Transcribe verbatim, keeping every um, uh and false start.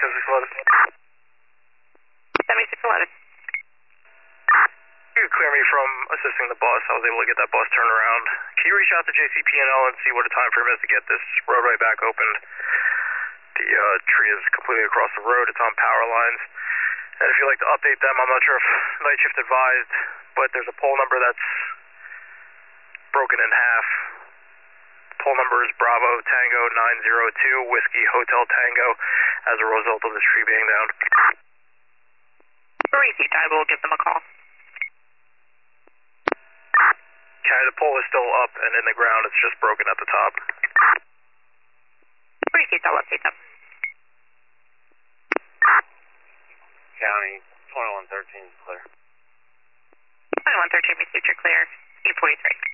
seventy-six eleven. seventy-six eleven. You could clear me from assisting the bus. I was able to get that bus turned around. Can you reach out to J C P and L and see what the time frame is to get this roadway back opened? The uh, tree is completely across the road. It's on power lines. And if you'd like to update them, I'm not sure if night shift advised, but there's a pole number that's broken in half. Pole number is Bravo Tango nine zero two Whiskey Hotel Tango as a result of this tree being down. Received. I will give them a call. Okay, the pole is still up and in the ground. It's just broken at the top. Received. I'll update them. County twenty-one thirteen clear. twenty-one thirteen, received. You're clear. E forty-three.